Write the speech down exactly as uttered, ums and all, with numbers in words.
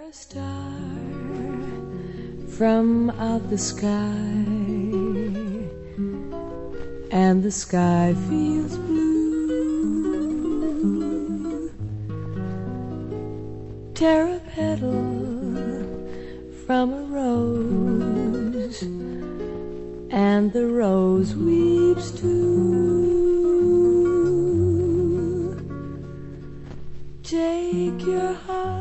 a star from out the sky, and the sky feels blue. Tear a petal from a rose, and the rose weeps too. Take your heart